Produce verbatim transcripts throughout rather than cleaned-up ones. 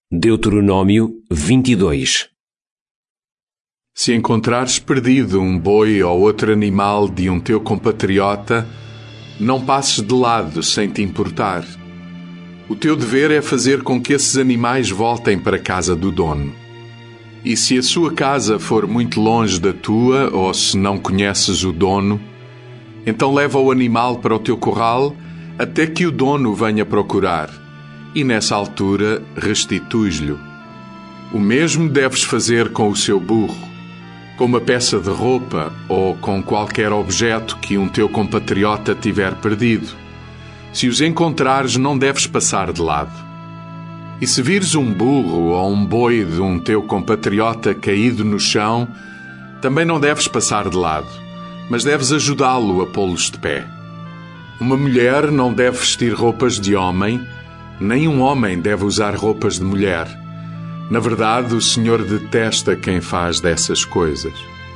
Deuteronômio vinte e dois. Se encontrares perdido um boi ou outro animal de um teu compatriota, não passes de lado sem te importar. O teu dever é fazer com que esses animais voltem para a casa do dono. E se a sua casa for muito longe da tua, ou se não conheces o dono, então leva o animal para o teu curral até que o dono venha procurar, e nessa altura restituis-lhe. O mesmo deves fazer com o seu burro, com uma peça de roupa ou com qualquer objeto que um teu compatriota tiver perdido. Se os encontrares, não deves passar de lado. E se vires um burro ou um boi de um teu compatriota caído no chão, também não deves passar de lado, mas deves ajudá-lo a pô-los de pé. Uma mulher não deve vestir roupas de homem, nem um homem deve usar roupas de mulher. Na verdade, o Senhor detesta quem faz dessas coisas.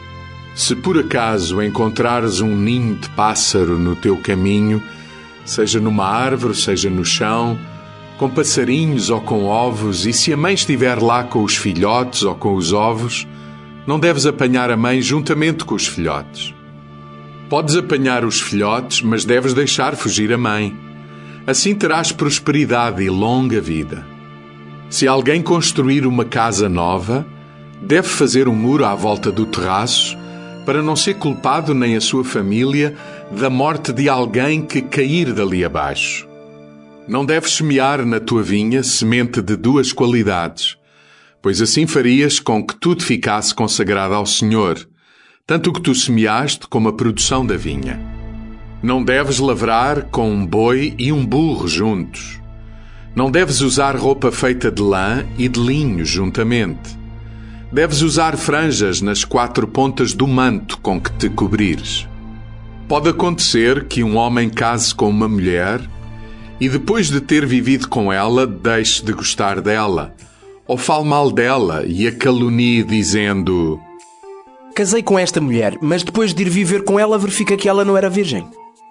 Se por acaso encontrares um ninho de pássaro no teu caminho, seja numa árvore, seja no chão, com passarinhos ou com ovos, e se a mãe estiver lá com os filhotes ou com os ovos, não deves apanhar a mãe juntamente com os filhotes. Podes apanhar os filhotes, mas deves deixar fugir a mãe. Assim terás prosperidade e longa vida. Se alguém construir uma casa nova, deve fazer um muro à volta do terraço, para não ser culpado nem a sua família da morte de alguém que cair dali abaixo. Não deves semear na tua vinha semente de duas qualidades, pois assim farias com que tudo ficasse consagrado ao Senhor, tanto o que tu semeaste como a produção da vinha. Não deves lavrar com um boi e um burro juntos. Não deves usar roupa feita de lã e de linho juntamente. Deves usar franjas nas quatro pontas do manto com que te cobrires. Pode acontecer que um homem case com uma mulher e depois de ter vivido com ela, deixe de gostar dela, ou fale mal dela e a calunie dizendo: casei com esta mulher, mas depois de ir viver com ela verifica que ela não era virgem.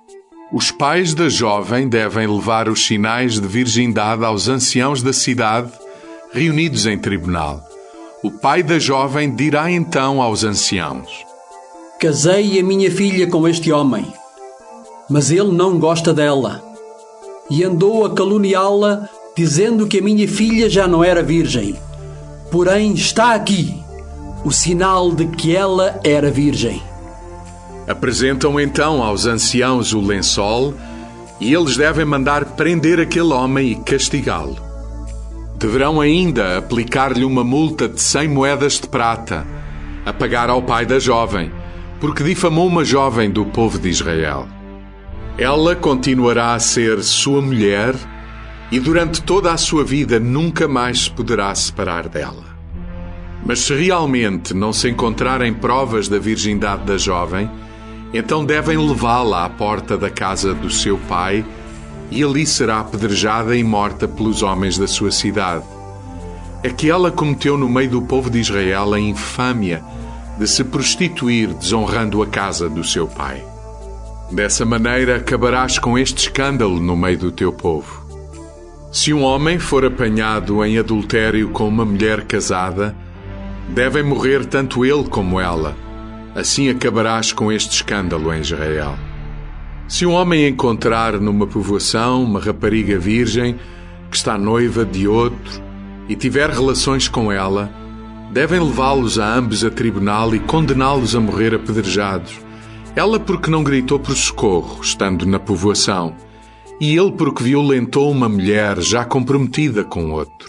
Os pais da jovem devem levar os sinais de virgindade aos anciãos da cidade, reunidos em tribunal. O pai da jovem dirá então aos anciãos: casei a minha filha com este homem, mas ele não gosta dela, e andou a caluniá-la, dizendo que a minha filha já não era virgem. Porém, está aqui o sinal de que ela era virgem. Apresentam então aos anciãos o lençol e eles devem mandar prender aquele homem e castigá-lo. Deverão ainda aplicar-lhe uma multa de cem moedas de prata, a pagar ao pai da jovem, porque difamou uma jovem do povo de Israel. Ela continuará a ser sua mulher e durante toda a sua vida nunca mais se poderá separar dela. Mas se realmente não se encontrarem provas da virgindade da jovem, então devem levá-la à porta da casa do seu pai e ali será apedrejada e morta pelos homens da sua cidade. É que ela cometeu no meio do povo de Israel a infâmia de se prostituir desonrando a casa do seu pai. Dessa maneira acabarás com este escândalo no meio do teu povo. Se um homem for apanhado em adultério com uma mulher casada, devem morrer tanto ele como ela. Assim acabarás com este escândalo em Israel. Se um homem encontrar numa povoação uma rapariga virgem que está noiva de outro e tiver relações com ela, devem levá-los a ambos a tribunal e condená-los a morrer apedrejados. Ela porque não gritou por socorro, estando na povoação, e ele porque violentou uma mulher já comprometida com outro.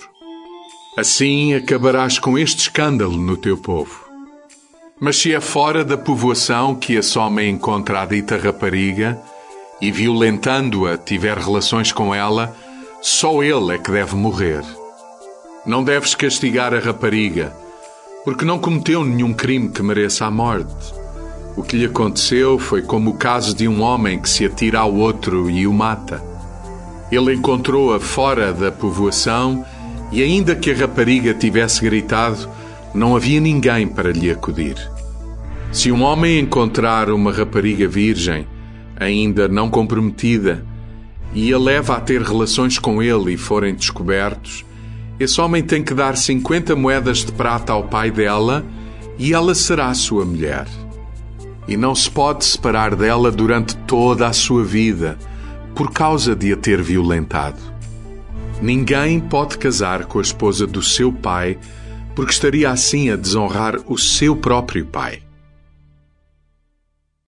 Assim acabarás com este escândalo no teu povo. Mas se é fora da povoação que esse homem encontra a dita rapariga e, violentando-a, tiver relações com ela, só ele é que deve morrer. Não deves castigar a rapariga, porque não cometeu nenhum crime que mereça a morte. O que lhe aconteceu foi como o caso de um homem que se atira ao outro e o mata. Ele encontrou-a fora da povoação e, ainda que a rapariga tivesse gritado, não havia ninguém para lhe acudir. Se um homem encontrar uma rapariga virgem, ainda não comprometida, e a leva a ter relações com ele e forem descobertos, Esse homem tem que dar cinquenta moedas de prata ao pai dela e ela será sua mulher. E não se pode separar dela durante toda a sua vida, por causa de a ter violentado. Ninguém pode casar com a esposa do seu pai, porque estaria assim a desonrar o seu próprio pai.